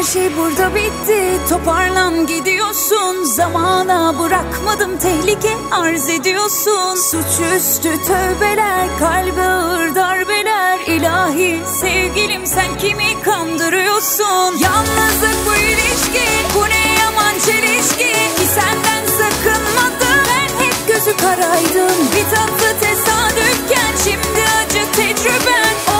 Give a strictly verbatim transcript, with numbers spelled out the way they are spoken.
şey burada bitti, toparlan gidiyorsun. Zamana bırakmadım, tehlike arz ediyorsun. Suçüstü tövbeler, kalbe ağır darbeler. İlahi sevgilim, sen kimi kandırıyorsun? Yalnızlık bu ilişki, bu ne yaman çelişki. Ki senden sakınmadım, ben hep gözü karaydım. Bir tatlı tesadüfken şimdi acı tecrüben.